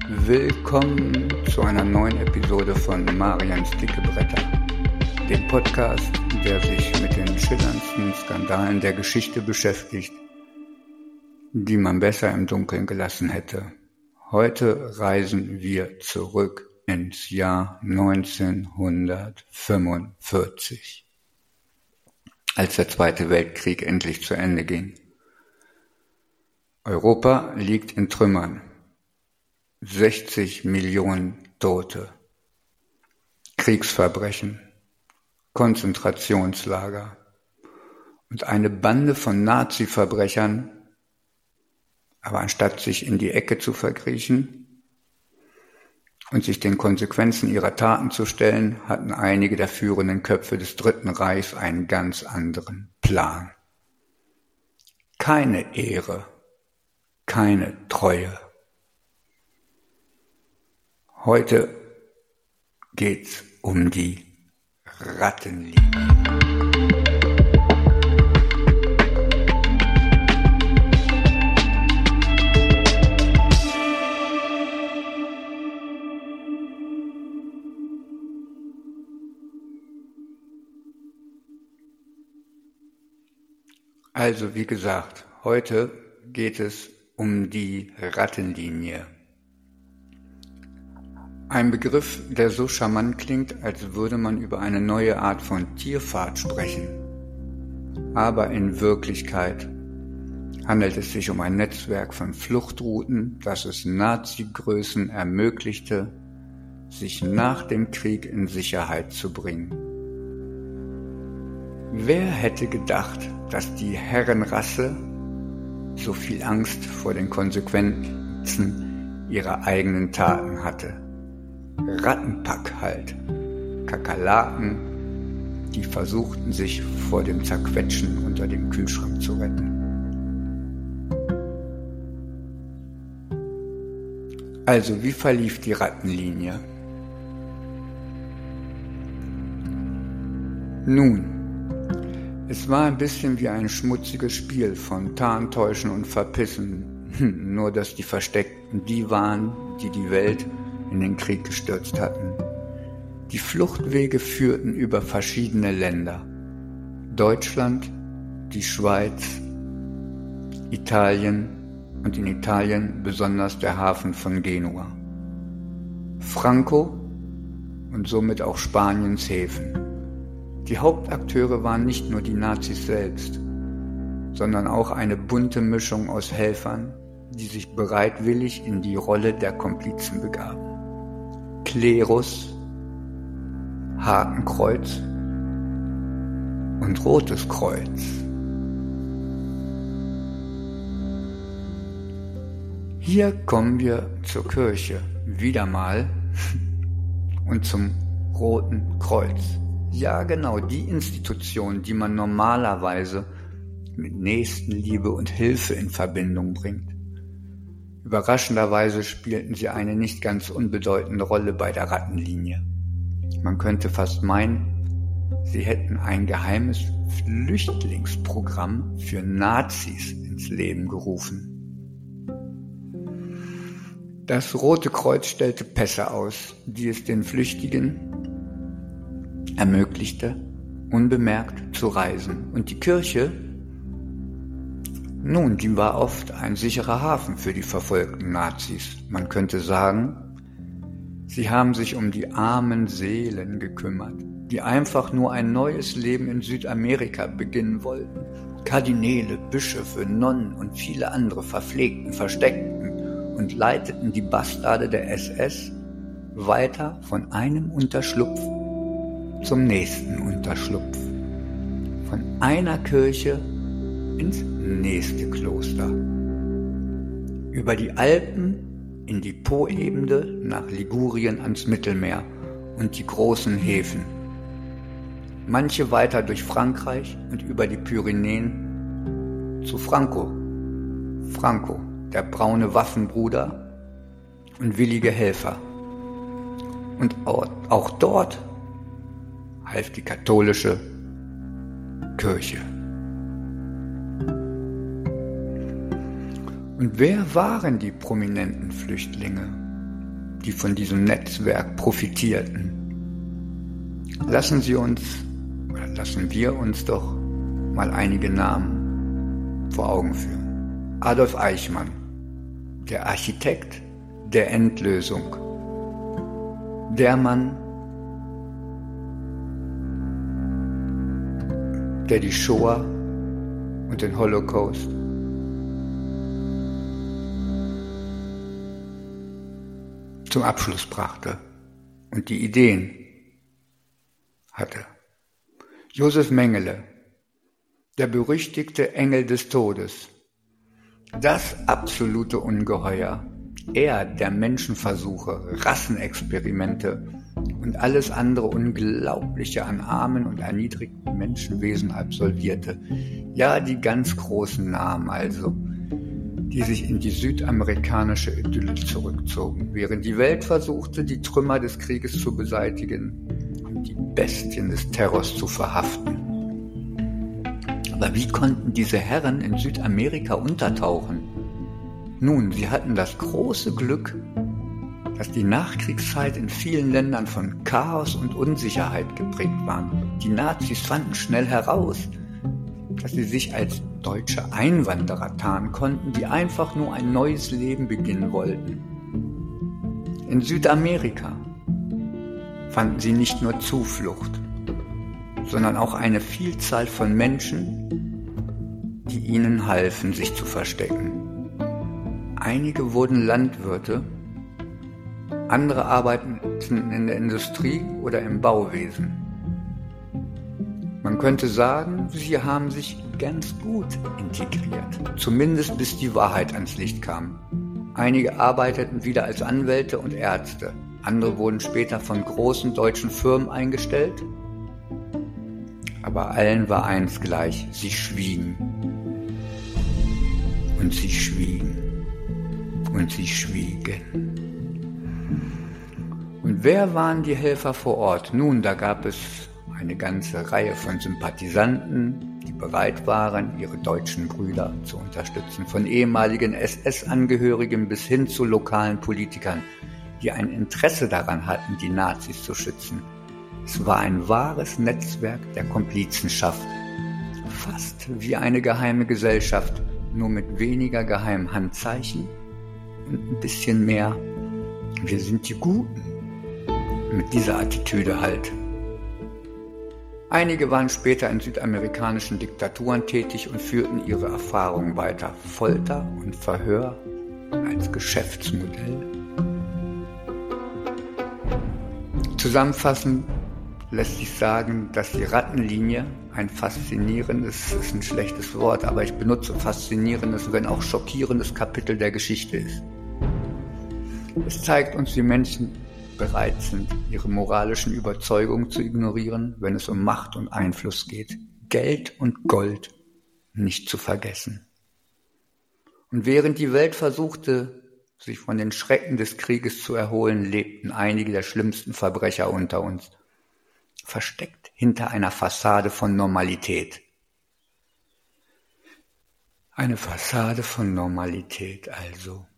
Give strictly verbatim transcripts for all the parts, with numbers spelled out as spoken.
Willkommen zu einer neuen Episode von Marians dicke Bretter, dem Podcast, der sich mit den schillerndsten Skandalen der Geschichte beschäftigt, die man besser im Dunkeln gelassen hätte. Heute reisen wir zurück ins Jahr neunzehnhundertfünfundvierzig, als der Zweite Weltkrieg endlich zu Ende ging. Europa liegt in Trümmern. sechzig Millionen Tote, Kriegsverbrechen, Konzentrationslager und eine Bande von Nazi-Verbrechern, aber anstatt sich in die Ecke zu verkriechen und sich den Konsequenzen ihrer Taten zu stellen, hatten einige der führenden Köpfe des Dritten Reichs einen ganz anderen Plan. Keine Ehre, keine Treue. Heute geht's um die Rattenlinie. Also wie gesagt, heute geht es um die Rattenlinie. Ein Begriff, der so charmant klingt, als würde man über eine neue Art von Tierfahrt sprechen. Aber in Wirklichkeit handelt es sich um ein Netzwerk von Fluchtrouten, das es Nazi-Größen ermöglichte, sich nach dem Krieg in Sicherheit zu bringen. Wer hätte gedacht, dass die Herrenrasse so viel Angst vor den Konsequenzen ihrer eigenen Taten hatte? Rattenpack halt, Kakerlaken, die versuchten sich vor dem Zerquetschen unter dem Kühlschrank zu retten. Also, wie verlief die Rattenlinie? Nun, es war ein bisschen wie ein schmutziges Spiel von Tarntäuschen und Verpissen, nur dass die Versteckten die waren, die die Welt in den Krieg gestürzt hatten. Die Fluchtwege führten über verschiedene Länder. Deutschland, die Schweiz, Italien und in Italien besonders der Hafen von Genua. Franco und somit auch Spaniens Häfen. Die Hauptakteure waren nicht nur die Nazis selbst, sondern auch eine bunte Mischung aus Helfern, die sich bereitwillig in die Rolle der Komplizen begaben. Klerus, Hakenkreuz und Rotes Kreuz. Hier kommen wir zur Kirche, wieder mal, und zum Roten Kreuz. Ja, genau, die Institution, die man normalerweise mit Nächstenliebe und Hilfe in Verbindung bringt. Überraschenderweise spielten sie eine nicht ganz unbedeutende Rolle bei der Rattenlinie. Man könnte fast meinen, sie hätten ein geheimes Flüchtlingsprogramm für Nazis ins Leben gerufen. Das Rote Kreuz stellte Pässe aus, die es den Flüchtigen ermöglichte, unbemerkt zu reisen. Und die Kirche, nun, die war oft ein sicherer Hafen für die verfolgten Nazis. Man könnte sagen, sie haben sich um die armen Seelen gekümmert, die einfach nur ein neues Leben in Südamerika beginnen wollten. Kardinäle, Bischöfe, Nonnen und viele andere verpflegten, versteckten und leiteten die Bastarde der S S weiter von einem Unterschlupf zum nächsten Unterschlupf. Von einer Kirche ins nächste Kloster. Über die Alpen in die Poebene nach Ligurien ans Mittelmeer und die großen Häfen. Manche weiter durch Frankreich und über die Pyrenäen zu Franco. Franco, der braune Waffenbruder und willige Helfer. Und auch dort half die katholische Kirche. Und wer waren die prominenten Flüchtlinge? die von diesem Netzwerk profitierten. Lassen Sie uns, oder lassen wir uns doch mal einige Namen vor Augen führen. Adolf Eichmann, der Architekt der Endlösung, der Mann, der die Shoah und den Holocaust zum Abschluss brachte und die Ideen hatte. Josef Mengele, der berüchtigte Engel des Todes, das absolute Ungeheuer, er der Menschenversuche, Rassenexperimente und alles andere Unglaubliche an armen und erniedrigten Menschenwesen absolvierte. Ja, die ganz großen Namen also, die sich in die südamerikanische Idylle zurückzogen, während die Welt versuchte, die Trümmer des Krieges zu beseitigen und die Bestien des Terrors zu verhaften. Aber wie konnten diese Herren in Südamerika untertauchen? Nun, sie hatten das große Glück, dass die Nachkriegszeit in vielen Ländern von Chaos und Unsicherheit geprägt war. Die Nazis fanden schnell heraus, dass sie sich als deutsche Einwanderer tarnen konnten, die einfach nur ein neues Leben beginnen wollten. In Südamerika fanden sie nicht nur Zuflucht, sondern auch eine Vielzahl von Menschen, die ihnen halfen, sich zu verstecken. Einige wurden Landwirte, andere arbeiteten in der Industrie oder im Bauwesen. Man könnte sagen, sie haben sich ganz gut integriert, zumindest bis die Wahrheit ans Licht kam. Einige arbeiteten wieder als Anwälte und Ärzte, andere wurden später von großen deutschen Firmen eingestellt. Aber allen war eins gleich, sie schwiegen. Und sie schwiegen. Und sie schwiegen. Und wer waren die Helfer vor Ort? Nun, da gab es eine ganze Reihe von Sympathisanten, die bereit waren, ihre deutschen Brüder zu unterstützen, von ehemaligen S S-Angehörigen bis hin zu lokalen Politikern, die ein Interesse daran hatten, die Nazis zu schützen. Es war ein wahres Netzwerk der Komplizenschaft, fast wie eine geheime Gesellschaft, nur mit weniger geheimen Handzeichen und ein bisschen mehr, wir sind die Guten, mit dieser Attitüde halt. Einige waren später in südamerikanischen Diktaturen tätig und führten ihre Erfahrungen weiter. Folter und Verhör als Geschäftsmodell. Zusammenfassend lässt sich sagen, dass die Rattenlinie ein faszinierendes, ist ein schlechtes Wort, aber ich benutze faszinierendes, wenn auch schockierendes Kapitel der Geschichte ist. Es zeigt uns, wie Menschen bereit sind, ihre moralischen Überzeugungen zu ignorieren, wenn es um Macht und Einfluss geht. Geld und Gold nicht zu vergessen. Und während die Welt versuchte, sich von den Schrecken des Krieges zu erholen, lebten einige der schlimmsten Verbrecher unter uns, versteckt hinter einer Fassade von Normalität. Eine Fassade von Normalität also.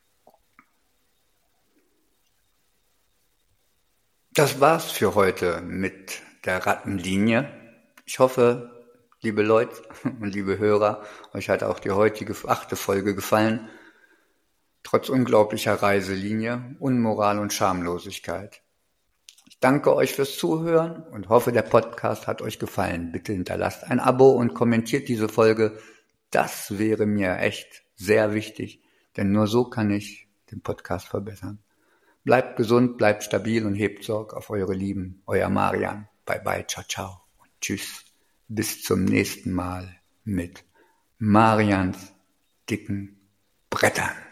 Das war's für heute mit der Rattenlinie. Ich hoffe, liebe Leute und liebe Hörer, euch hat auch die heutige achte Folge gefallen. Trotz unglaublicher Reiselinie, Unmoral und Schamlosigkeit. Ich danke euch fürs Zuhören und hoffe, der Podcast hat euch gefallen. Bitte hinterlasst ein Abo und kommentiert diese Folge. Das wäre mir echt sehr wichtig, denn nur so kann ich den Podcast verbessern. Bleibt gesund, bleibt stabil und hebt Sorge auf eure Lieben. Euer Marian. Bye bye, ciao, ciao und tschüss. Bis zum nächsten Mal mit Marians dicken Brettern.